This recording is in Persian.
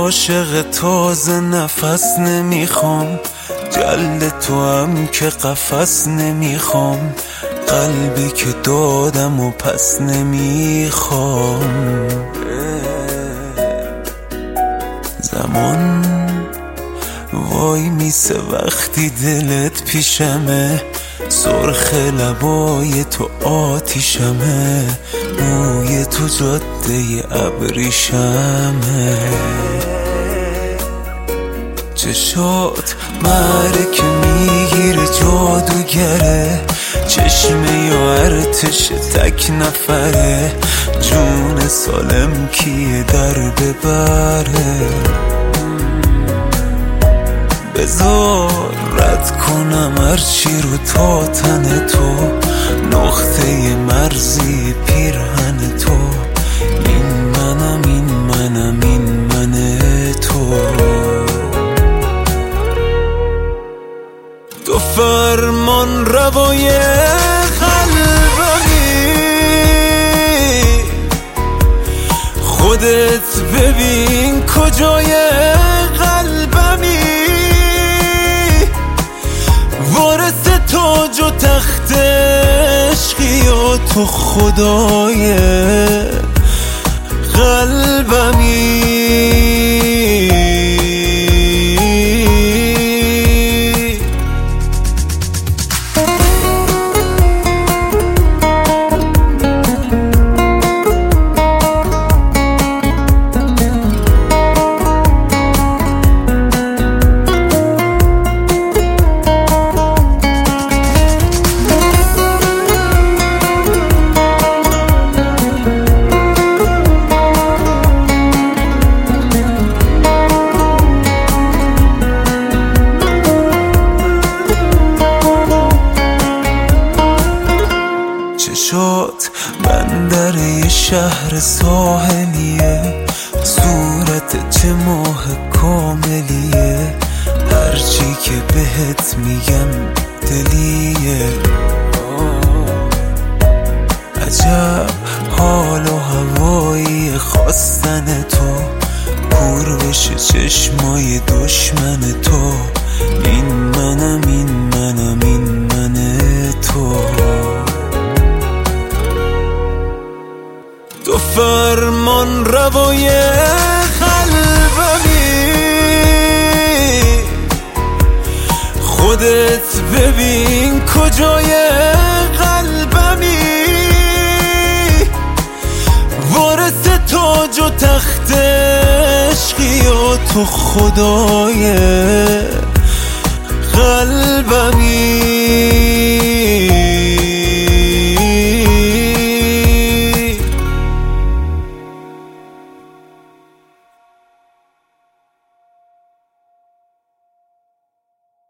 عاشق تازه نفس نمیخوام، جلد تو هم که قفس نمیخوام، قلبی که دادم و پس نمیخوام. زمان وای میسه وقتی دلت پیشمه، سرخ لبای تو آتیشمه، موی تو جاده ابریشمه، چشات معرکه میگیره جادوگره، چشمه یا ارتش تک نفره، جون سالم کیه در ببره. بذار رد کنم هرچی رو تا تن تو، نقطه مرزی پیرهن تو، این منم این منم این من تو. تو فرمان روای قلبمی، خودت ببین کجای قلبمی، وارث تاج و تخت عشقی و تو خدای قلبمی. چشات بندر یه شهر ساحلیه، صورت چه ماه کاملیه، هرچی که بهت میگم دلیه. عجب حال و هوایی خواستن تو، کور بشه چشمای دشمن تو، این منم این منم این من تو. تو فرمان روای قلبمی، خودت ببین کجای قلبمی، وارث تاج و تخت عشقی و تو خدای قلبمی.